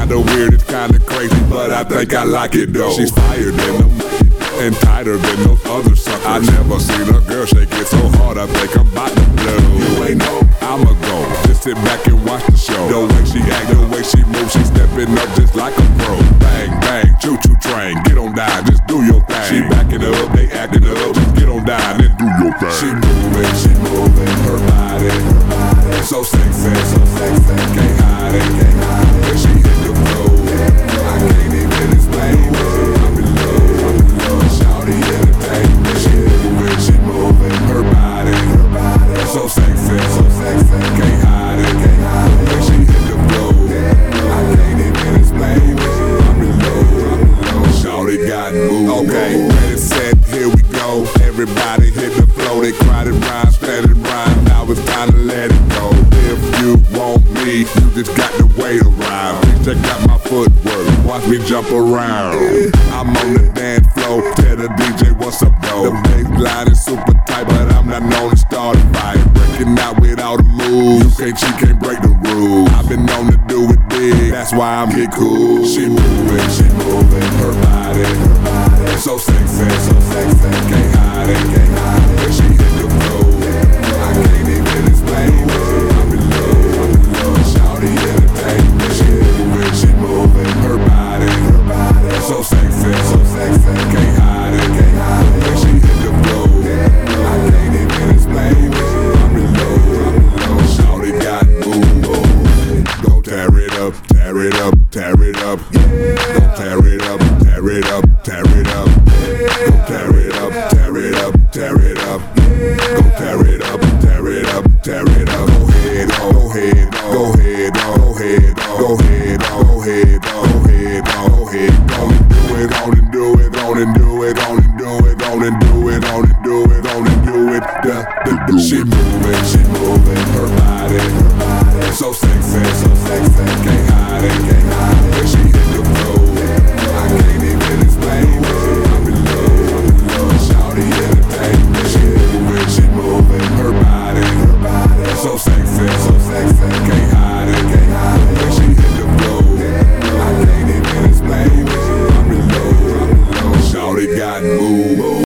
kinda weird, it's kinda crazy, but I think I like it though. She's fired in them and tighter than those other suckers. I never seen a girl shake it so hard, I think I'm about to blow. You ain't know, I'ma go, just sit back and watch the show. The way she act, the way she moves, she stepping up just like a pro. Bang, bang, choo-choo train, get on down, just do your thing. She backing up, they acting up, just get on down and do your thing. She moving, her body, so sexy, can't hide it, when she hit the floor, I can't even explain it. I'm in love, shawty entertain me. She moving, her body, so sexy, can't hide it, when she hit the floor, I can't even explain it. I'm in love, shawty got moves. Okay, ready, set, here we go. Everybody hit the flow, they cried and rhyme, sped and rhyme. Now it's time to let it go. If you want me, you just got to wait around. Check out my footwork, watch me jump around. I'm on the dance floor, tell the DJ what's up though. The bass line is super tight, but I'm not known to start a fight. Breaking out without a move, you can't cheat, can't break the rules. I've been known to do it big, that's why I'm get cool. She moving, her body, so sexy, can't hide it, when she hit the floor, I can't even explain it. I'm in love, shawty entertain me. She moving, her body, so sexy, can't hide it, when she hit the floor, I can't even explain it. I'm in love, shawty got moves. Go tear it up, tear it up, tear it up. Go tear it up, tear it up, tear it up. Go tear it up, tear it up, tear it up. Go tear it up, tear it up, tear it up. Go ahead, go ahead, go ahead, go ahead, go ahead, go ahead, go ahead, go ahead. Go and do it, go and do it, go and do it, go and do it, go and do it, go and do it, go and do it. She moving, her body, so sexy.